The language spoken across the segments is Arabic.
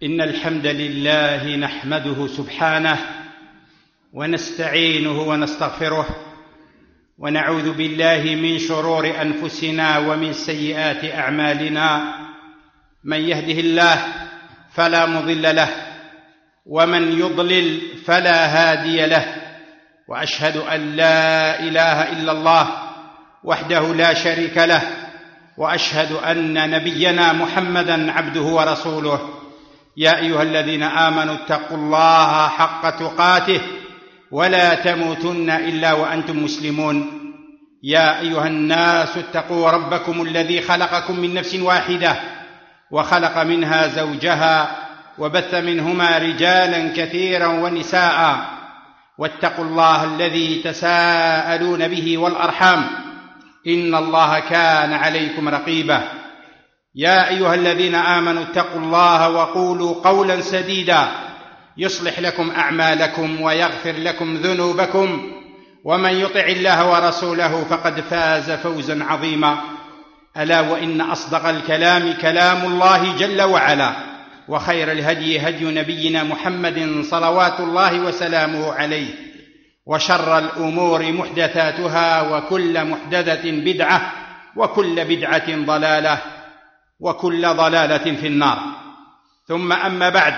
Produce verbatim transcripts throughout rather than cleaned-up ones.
إن الحمد لله نحمده سبحانه ونستعينه ونستغفره ونعوذ بالله من شرور أنفسنا ومن سيئات أعمالنا. من يهده الله فلا مضل له ومن يضلل فلا هادي له، وأشهد أن لا إله إلا الله وحده لا شريك له، وأشهد أن نبينا محمدًا عبده ورسوله. يا أيها الذين آمنوا اتقوا الله حق تقاته ولا تموتن إلا وأنتم مسلمون. يا أيها الناس اتقوا ربكم الذي خلقكم من نفس واحدة وخلق منها زوجها وبث منهما رجالا كثيرا ونساء، واتقوا الله الذي تساءلون به والأرحام إن الله كان عليكم رقيبا. يا أيها الذين آمنوا اتقوا الله وقولوا قولا سديدا يصلح لكم أعمالكم ويغفر لكم ذنوبكم، ومن يطع الله ورسوله فقد فاز فوزا عظيما. ألا وإن أصدق الكلام كلام الله جل وعلا، وخير الهدي هدي نبينا محمد صلوات الله وسلامه عليه، وشر الأمور محدثاتها وكل محدثة بدعة وكل بدعة ضلالة وكل ضلالة في النار. ثم أما بعد،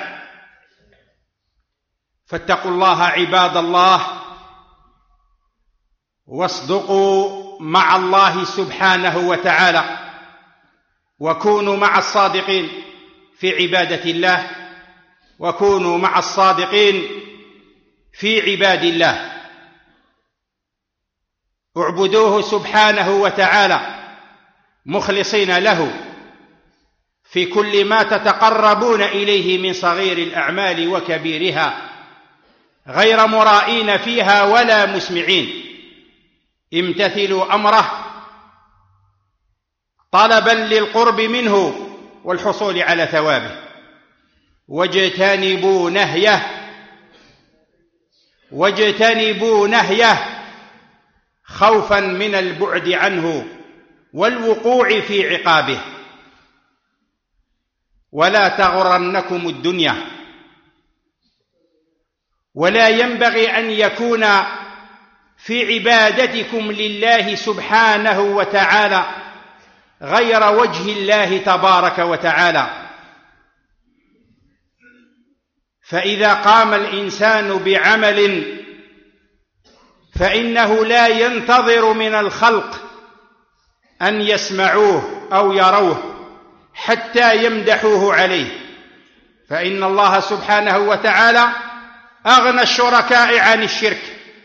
فاتقوا الله عباد الله، واصدقوا مع الله سبحانه وتعالى، وكونوا مع الصادقين في عبادة الله، وكونوا مع الصادقين في عباد الله. اعبدوه سبحانه وتعالى مخلصين له في كل ما تتقربون إليه من صغير الأعمال وكبيرها، غير مرائين فيها ولا مسمعين. امتثلوا أمره طلبا للقرب منه والحصول على ثوابه، واجتنبوا نهيه واجتنبوا نهيه خوفا من البعد عنه والوقوع في عقابه. ولا تغرنكم الدنيا، ولا ينبغي أن يكون في عبادتكم لله سبحانه وتعالى غير وجه الله تبارك وتعالى. فإذا قام الإنسان بعمل فإنه لا ينتظر من الخلق أن يسمعوه أو يروه حتى يمدحوه عليه، فإن الله سبحانه وتعالى أغنى الشركاء عن الشرك،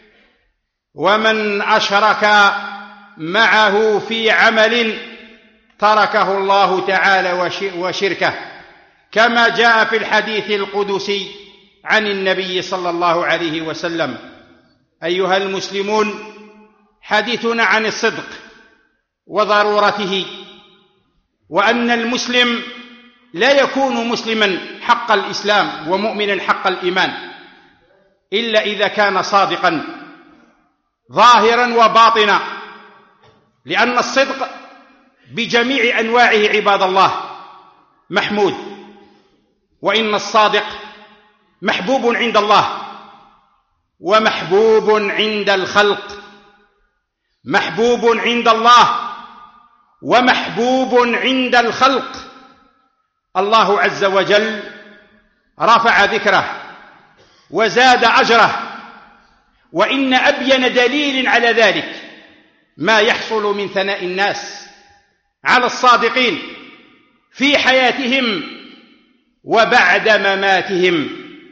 ومن أشرك معه في عمل تركه الله تعالى وشركه، كما جاء في الحديث القدسي عن النبي صلى الله عليه وسلم. أيها المسلمون، حديثنا عن الصدق وضرورته، وأن المسلم لا يكون مسلما حق الإسلام ومؤمنا حق الإيمان إلا إذا كان صادقا ظاهرا وباطنا، لأن الصدق بجميع أنواعه عباد الله محمود، وإن الصادق محبوب عند الله ومحبوب عند الخلق، محبوب عند الله ومحبوب عند الخلق. الله عز وجل رفع ذكره وزاد أجره، وإن أبين دليل على ذلك ما يحصل من ثناء الناس على الصادقين في حياتهم وبعد مماتهم.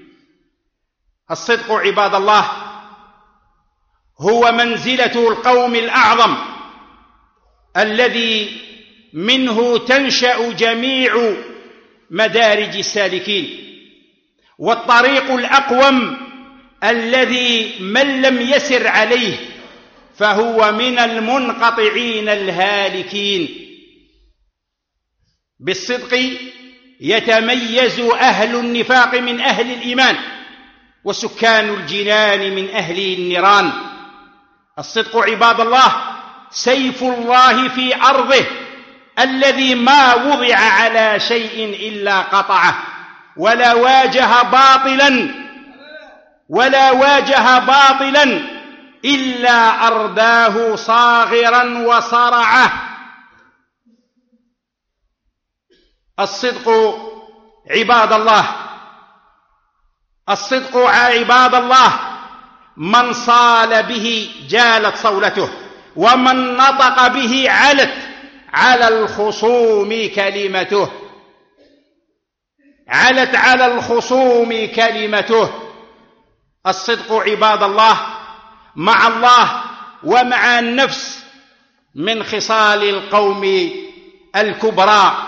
الصدق عباد الله هو منزلة القوم الأعظم الذي منه تنشأ جميع مدارج السالكين، والطريق الأقوم الذي من لم يسر عليه فهو من المنقطعين الهالكين. بالصدق يتميز أهل النفاق من أهل الإيمان، وسكان الجنان من أهل النيران. الصدق عباد الله سيف الله في أرضه الذي ما وضع على شيء إلا قطعه، ولا واجه باطلا ولا واجه باطلا إلا أرداه صاغرا وصرعه. الصدق عباد الله، الصدق عباد الله من صال به جالت صولته، ومن نطق به علت على الخصوم كلمته، علت على الخصوم كلمته. الصدق عباد الله مع الله ومع النفس من خصال القوم الكبرى،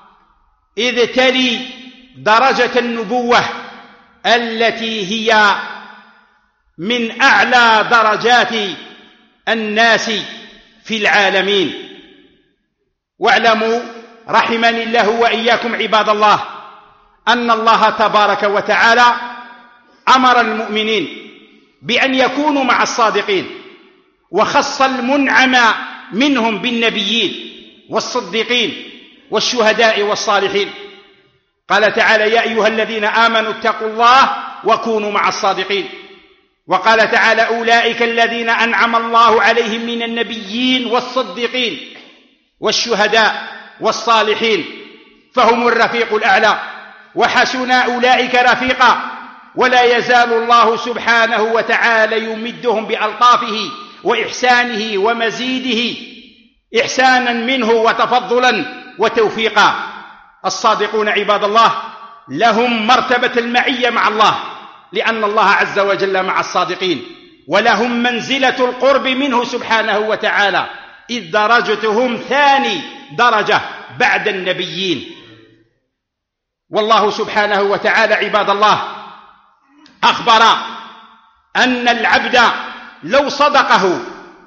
إذ تلي درجة النبوة التي هي من أعلى درجات الناس في العالمين. واعلموا رحمني الله وإياكم عباد الله أن الله تبارك وتعالى أمر المؤمنين بأن يكونوا مع الصادقين، وخص المنعم منهم بالنبيين والصديقين والشهداء والصالحين. قال تعالى: يا أيها الذين آمنوا اتقوا الله وكونوا مع الصادقين. وقال تعالى: أولئك الذين أنعم الله عليهم من النبيين والصديقين والشهداء والصالحين، فهم الرفيق الأعلى، وحسن أولئك رفيقا. ولا يزال الله سبحانه وتعالى يمدهم بألطافه وإحسانه ومزيده إحسانا منه وتفضلا وتوفيقا. الصادقون عباد الله لهم مرتبة المعية مع الله، لأن الله عز وجل مع الصادقين، ولهم منزلة القرب منه سبحانه وتعالى، إذ درجتهم ثاني درجة بعد النبيين. والله سبحانه وتعالى عباد الله أخبر أن العبد لو صدقه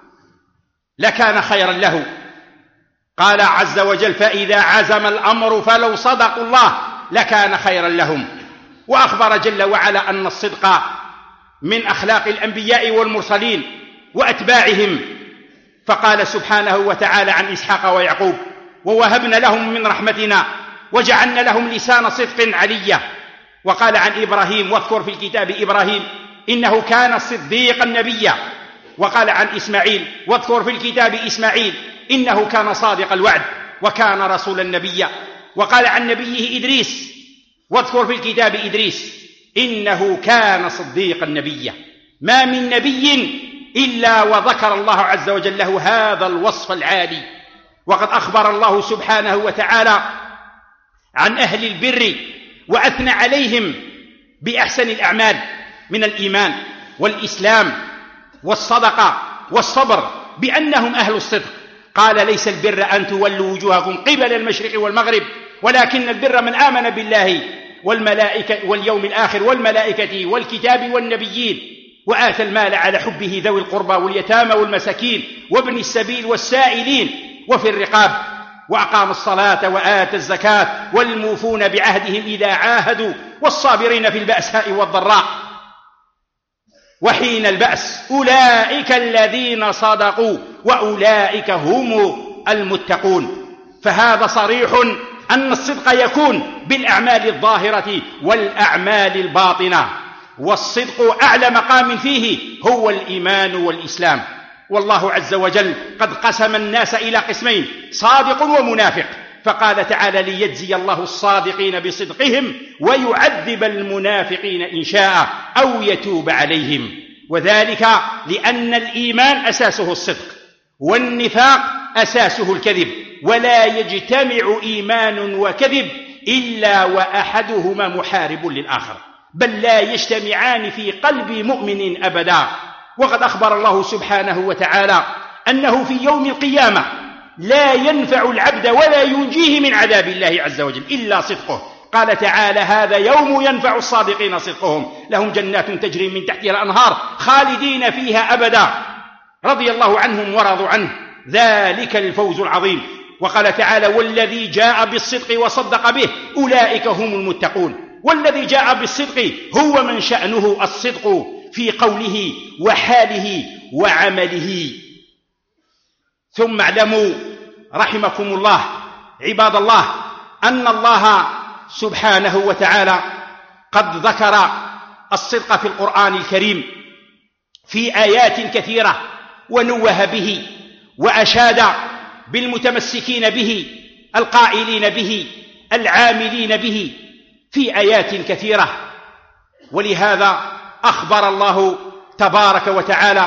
لكان خيرا له. قال عز وجل: فإذا عزم الأمر فلو صدقوا الله لكان خيرا لهم. وأخبر جل وعلا أن الصدق من أخلاق الأنبياء والمرسلين وأتباعهم، فقال سبحانه وتعالى عن إسحاق ويعقوب: ووهبنا لهم من رحمتنا وجعلنا لهم لسان صدق عليا. وقال عن إبراهيم: واذكر في الكتاب إبراهيم إنه كان صديقا نبيا. وقال عن إسماعيل: واذكر في الكتاب إسماعيل إنه كان صادق الوعد وكان رسولا نبيا. وقال عن نبيه إدريس: واذكر في الكتاب إدريس إنه كان صديقا نبيا. ما من نبي إلا وذكر الله عز وجل له هذا الوصف العالي. وقد أخبر الله سبحانه وتعالى عن أهل البر وأثنى عليهم بأحسن الأعمال من الإيمان والإسلام والصدقة والصبر بأنهم أهل الصدق. قال: ليس البر أن تولوا وجوهكم قبل المشرق والمغرب، ولكن البر من آمن بالله والملائكة واليوم الآخر والملائكة والكتاب والنبيين، وآتى المال على حبه ذوي القربى واليتامى والمساكين وابن السبيل والسائلين وفي الرقاب، وأقام الصلاة وآتى الزكاة والموفون بعهدهم إذا عاهدوا والصابرين في البأساء والضراء وحين البأس، أولئك الذين صدقوا وأولئك هم المتقون. فهذا صريح أن الصدق يكون بالأعمال الظاهرة والأعمال الباطنة، والصدق أعلى مقام فيه هو الإيمان والإسلام. والله عز وجل قد قسم الناس إلى قسمين: صادق ومنافق. فقال تعالى: ليجزي الله الصادقين بصدقهم ويعذب المنافقين إن شاء أو يتوب عليهم. وذلك لأن الإيمان أساسه الصدق، والنفاق أساسه الكذب، ولا يجتمع إيمان وكذب إلا وأحدهما محارب للآخر، بل لا يجتمعان في قلب مؤمن أبدا. وقد أخبر الله سبحانه وتعالى أنه في يوم القيامة لا ينفع العبد ولا ينجيه من عذاب الله عز وجل إلا صدقه. قال تعالى: هذا يوم ينفع الصادقين صدقهم، لهم جنات تجري من تحتها الأنهار خالدين فيها أبدا، رضي الله عنهم ورضوا عنه، ذلك الفوز العظيم. وقال تعالى: والذي جاء بالصدق وصدق به أولئك هم المتقون. والذي جاء بالصدق هو من شأنه الصدق في قوله وحاله وعمله. ثم اعلموا رحمكم الله عباد الله أن الله سبحانه وتعالى قد ذكر الصدق في القرآن الكريم في آيات كثيرة، ونوه به وأشاد بالمتمسكين به القائلين به العاملين به في آيات كثيرة. ولهذا أخبر الله تبارك وتعالى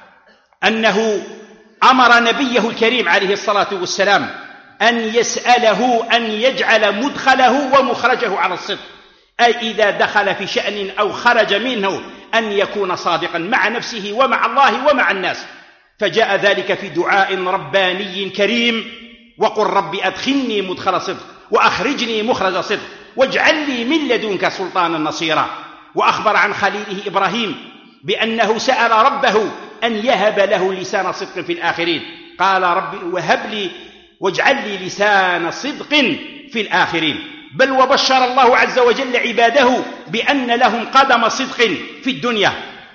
أنه أمر نبيه الكريم عليه الصلاة والسلام أن يسأله أن يجعل مدخله ومخرجه على الصدق، أي إذا دخل في شأن أو خرج منه أن يكون صادقا مع نفسه ومع الله ومع الناس. فجاء ذلك في دعاء رباني كريم: وقل رب أدخلني مدخل صدق وأخرجني مخرج صدق واجعل لي من لدنك سلطانا نصيرا. وأخبر عن خليله إبراهيم بأنه سأل ربه أن يهب له لسان صدق في الآخرين، قال رب وهب لي واجعل لي لسان صدق في الآخرين. بل وبشر الله عز وجل عباده بأن لهم قدم صدق في الدنيا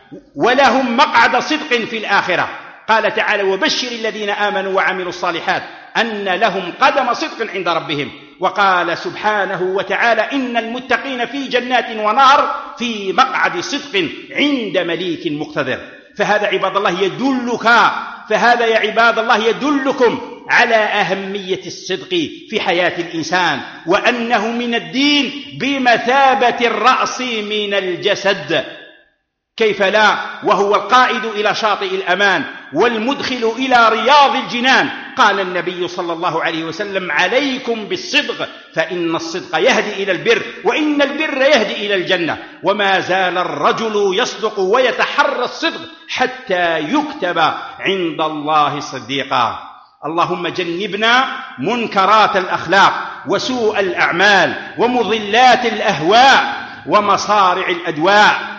ولهم مقعد صدق في الآخرة. قال تعالى: وبشر الذين آمنوا وعملوا الصالحات أن لهم قدم صدق عند ربهم. وقال سبحانه وتعالى: إن المتقين في جنات ونهر في مقعد صدق عند مليك مقتدر. فهذا عباد الله يدلك فهذا يا عباد الله يدلكم على أهمية الصدق في حياة الإنسان، وأنه من الدين بمثابة الرأس من الجسد. كيف لا وهو القائد إلى شاطئ الأمان والمدخل إلى رياض الجنان. قال النبي صلى الله عليه وسلم: عليكم بالصدق فإن الصدق يهدي إلى البر وإن البر يهدي إلى الجنة. وما زال الرجل يصدق ويتحرى الصدق حتى يكتب عند الله صديقا. اللهم جنبنا منكرات الأخلاق وسوء الأعمال ومضلات الأهواء ومصارع الأدواء،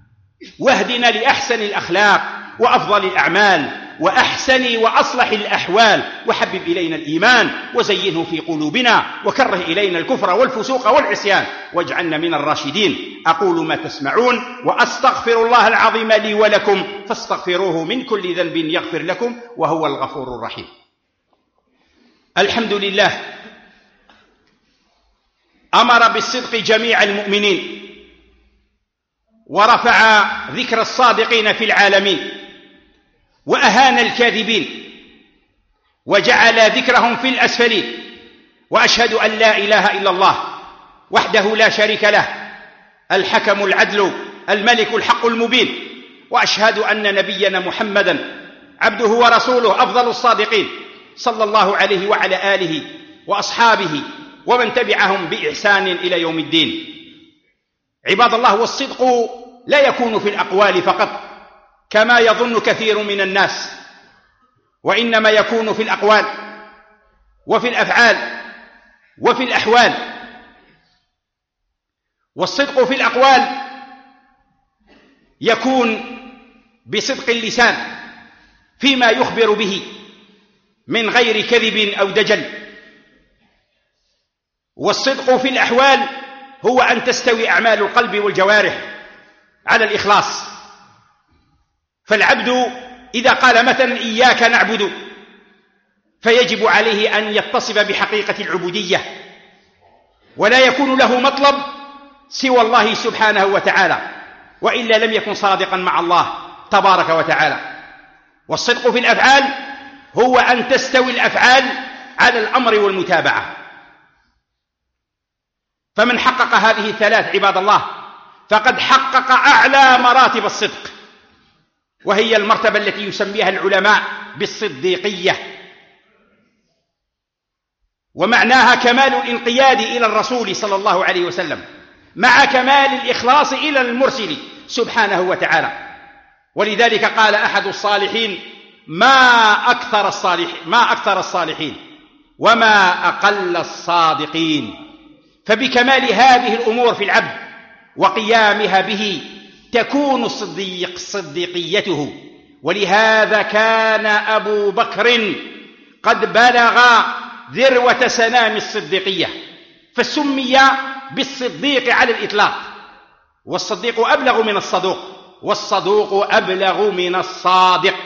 واهدنا لأحسن الأخلاق وأفضل الأعمال وأحسن وأصلح الأحوال، وحبب إلينا الإيمان وزينه في قلوبنا وكره إلينا الكفر والفسوق والعصيان واجعلنا من الراشدين. أقول ما تسمعون وأستغفر الله العظيم لي ولكم فاستغفروه من كل ذنب يغفر لكم وهو الغفور الرحيم. الحمد لله أمر بالصدق جميع المؤمنين ورفع ذكر الصادقين في العالمين وأهان الكاذبين وجعل ذكرهم في الأسفلين. وأشهد أن لا إله إلا الله وحده لا شريك له الحكم العدل الملك الحق المبين، وأشهد أن نبينا محمدا عبده ورسوله أفضل الصادقين صلى الله عليه وعلى آله وأصحابه ومن تبعهم بإحسان إلى يوم الدين. عباد الله، والصدق لا يكون في الأقوال فقط كما يظن كثير من الناس، وإنما يكون في الأقوال وفي الأفعال وفي الأحوال. والصدق في الأقوال يكون بصدق اللسان فيما يخبر به من غير كذب أو دجل. والصدق في الأحوال هو أن تستوي أعمال القلب والجوارح على الإخلاص. فالعبد إذا قال مثلا إياك نعبد فيجب عليه أن يتصف بحقيقة العبودية، ولا يكون له مطلب سوى الله سبحانه وتعالى، وإلا لم يكن صادقا مع الله تبارك وتعالى. والصدق في الأفعال هو أن تستوي الأفعال على الأمر والمتابعة. فمن حقق هذه الثلاث عباد الله فقد حقق أعلى مراتب الصدق، وهي المرتبة التي يسميها العلماء بالصديقية، ومعناها كمال الانقياد إلى الرسول صلى الله عليه وسلم مع كمال الإخلاص إلى المرسل سبحانه وتعالى. ولذلك قال أحد الصالحين: ما أكثر الصالحين ما أكثر الصالحين وما أقل الصادقين. فبكمال هذه الأمور في العبد وقيامها به تكون الصديق صديقيته. ولهذا كان أبو بكر قد بلغ ذروة سنام الصديقية فسمي بالصديق على الإطلاق. والصديق أبلغ من الصدوق، والصدوق أبلغ من الصادق.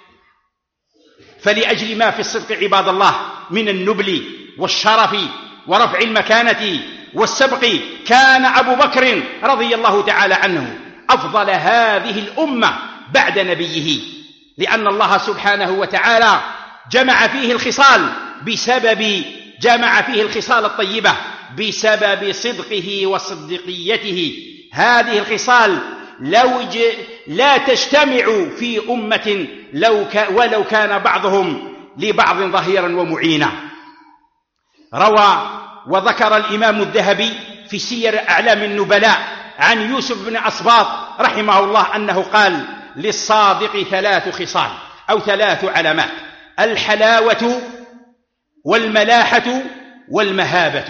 فلأجل ما في الصدق عباد الله من النبل والشرف ورفع المكانة والسبق كان أبو بكر رضي الله تعالى عنه أفضل هذه الأمة بعد نبيه، لأن الله سبحانه وتعالى جمع فيه الخصال بسبب جمع فيه الخصال الطيبة بسبب صدقه وصدقيته. هذه الخصال لو ج... لا تجتمع في أمة لو ك... ولو كان بعضهم لبعض ظهيرا ومعينا. روى وذكر الإمام الذهبي في سير أعلام النبلاء عن يوسف بن أسباط رحمه الله أنه قال: للصادق ثلاث خصال أو ثلاث علامات: الحلاوة والملاحة والمهابة.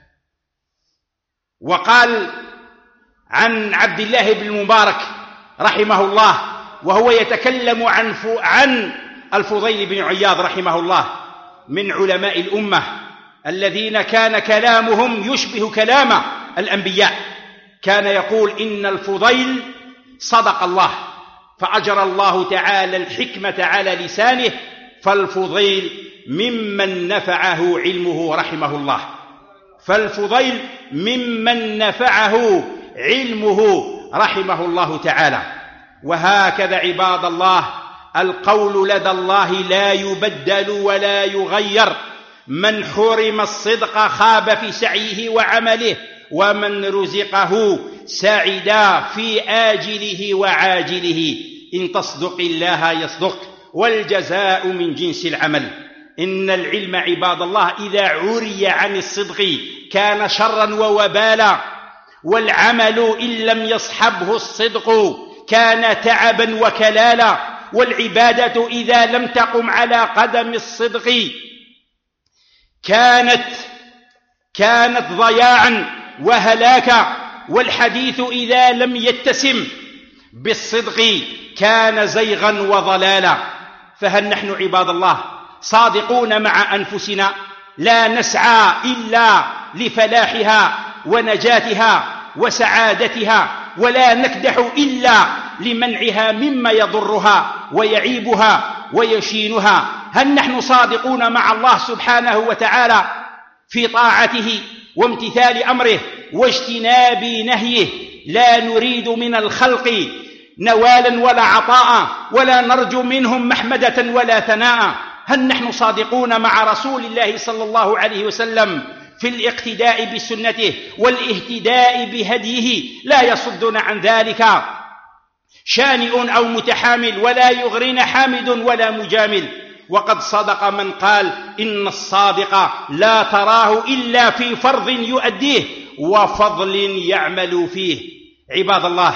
وقال عن عبد الله بن المبارك رحمه الله وهو يتكلم عن عن الفضيل بن عياض رحمه الله من علماء الأمة الذين كان كلامهم يشبه كلام الأنبياء، كان يقول: إن الفضيل صدق الله فأجرى الله تعالى الحكمة على لسانه، فالفضيل ممن نفعه علمه رحمه الله، فالفضيل ممن نفعه علمه رحمه الله تعالى. وهكذا عباد الله القول لدى الله لا يبدل ولا يغير: من حرم الصدق خاب في سعيه وعمله، ومن رزقه سعدا في آجله وعاجله. إن تصدق الله يصدق، والجزاء من جنس العمل. إن العلم عباد الله إذا عري عن الصدق كان شرا ووبالا، والعمل إن لم يصحبه الصدق كان تعبا وكلالا، والعبادة إذا لم تقم على قدم الصدق كانت كانت ضياعا وهلاكا، والحديث إذا لم يتسم بالصدق كان زيغا وضلالا. فهل نحن عباد الله صادقون مع أنفسنا لا نسعى إلا لفلاحها ونجاتها وسعادتها، ولا نكدح إلا لمنعها مما يضرها ويعيبها ويشينها؟ هل نحن صادقون مع الله سبحانه وتعالى في طاعته وامتثال أمره واجتناب نهيه؟ لا نريد من الخلق نوالا ولا عطاء، ولا نرجو منهم محمدة ولا ثناء. هل نحن صادقون مع رسول الله صلى الله عليه وسلم في الاقتداء بسنته والاهتداء بهديه؟ لا يصدنا عن ذلك شانئ أو متحامل، ولا يغرين حامد ولا مجامل. وقد صدق من قال: إن الصادق لا تراه إلا في فرض يؤديه وفضل يعمل فيه. عباد الله،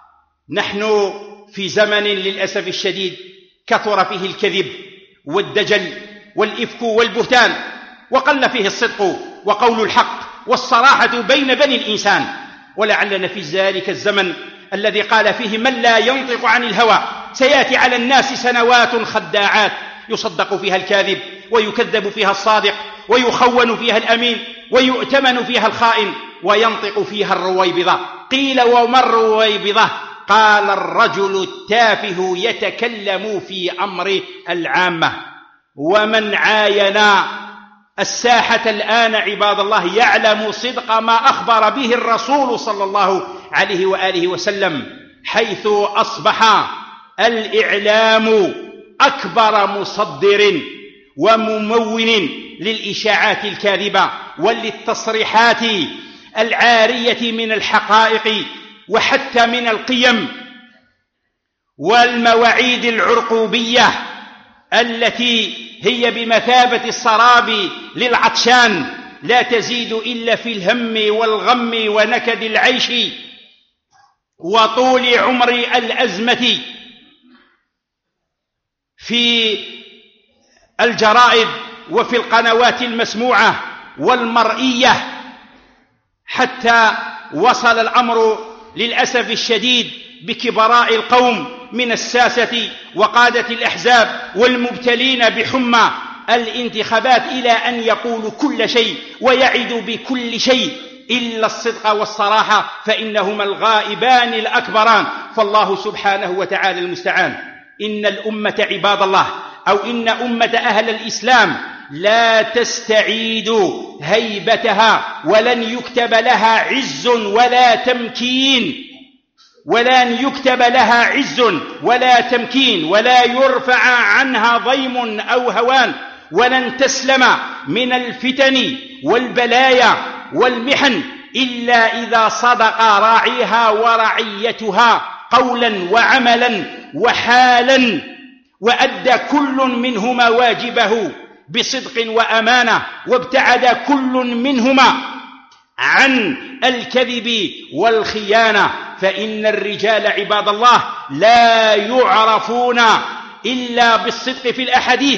نحن في زمن للأسف الشديد كثر فيه الكذب والدجل والإفك والبهتان، وقل فيه الصدق وقول الحق والصراحة بين بني الإنسان. ولعلنا في ذلك الزمن الذي قال فيه من لا ينطق عن الهوى سيأتي على الناس سنوات خداعات يصدق فيها الكاذب ويكذب فيها الصادق، ويخون فيها الأمين ويؤتمن فيها الخائن، وينطق فيها الرويبضة. قيل: وما الرويبضة؟ قال: الرجل التافه يتكلم في أمر العامة. ومن عاين الساحة الآن عباد الله يعلم صدق ما أخبر به الرسول صلى الله عليه وآله وسلم، حيث أصبح الإعلام أكبر مصدر وممون للإشاعات الكاذبة وللتصريحات العارية من الحقائق وحتى من القيم والمواعيد العرقوبية التي هي بمثابة السراب للعطشان، لا تزيد إلا في الهم والغم ونكد العيش وطول عمر الأزمة. في الجرائد وفي القنوات المسموعة والمرئية، حتى وصل الأمر للأسف الشديد بكبراء القوم من الساسة وقادة الأحزاب والمبتلين بحمى الانتخابات إلى أن يقولوا كل شيء ويعدوا بكل شيء إلا الصدق والصراحة، فإنهما الغائبان الأكبران. فالله سبحانه وتعالى المستعان. إن الأمة عباد الله، أو إن أمة أهل الإسلام لا تستعيد هيبتها، ولن يكتب لها عز ولا تمكين، ولن يكتب لها عز ولا تمكين، ولا يرفع عنها ضيم أو هوان، ولن تسلم من الفتن والبلايا والمحن إلا إذا صدق راعيها ورعيتها قولا وعملا وحالا، وأدى كل منهما واجبه بصدق وأمانة، وابتعد كل منهما عن الكذب والخيانة. فإن الرجال عباد الله لا يعرفون إلا بالصدق في الأحاديث،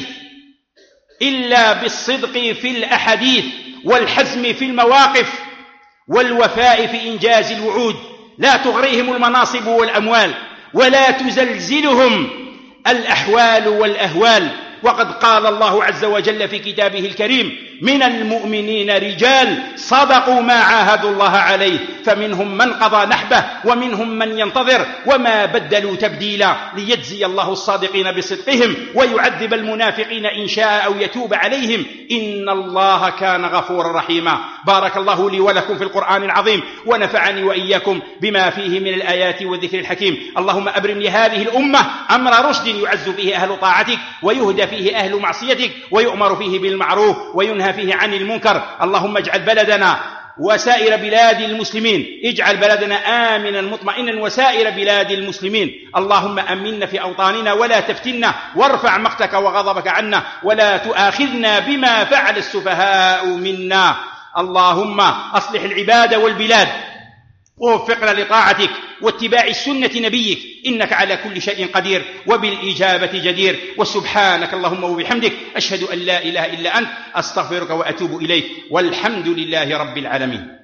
إلا بالصدق في الأحاديث والحزم في المواقف والوفاء في إنجاز الوعود. لا تغريهم المناصب والأموال، ولا تزلزلهم الأحوال والأهوال. وقد قال الله عز وجل في كتابه الكريم: من المؤمنين رجال صدقوا ما عاهدوا الله عليه، فمنهم من قضى نحبه ومنهم من ينتظر وما بدلوا تبديلا، ليجزي الله الصادقين بصدقهم ويعذب المنافقين إن شاء أو يتوب عليهم، إن الله كان غفورا رحيما. بارك الله لي ولكم في القرآن العظيم، ونفعني وإياكم بما فيه من الآيات والذكر الحكيم. اللهم أبرم لهذه الأمة أمر رشد يعز فيه أهل طاعتك، ويهدى فيه أهل معصيتك، ويؤمر فيه بالمعروف وينهى فيه عن المنكر. اللهم اجعل بلدنا وسائر بلاد المسلمين، اجعل بلدنا آمنا مطمئنا وسائر بلاد المسلمين. اللهم أمنا في أوطاننا ولا تفتنا، وارفع مقتك وغضبك عنا، ولا تؤاخذنا بما فعل السفهاء منا. اللهم أصلح العباد والبلاد، ووفقنا لطاعتك واتباع سنة نبيك، إنك على كل شيء قدير وبالإجابة جدير. وسبحانك اللهم وبحمدك، أشهد أن لا إله إلا أنت، أستغفرك وأتوب إليك، والحمد لله رب العالمين.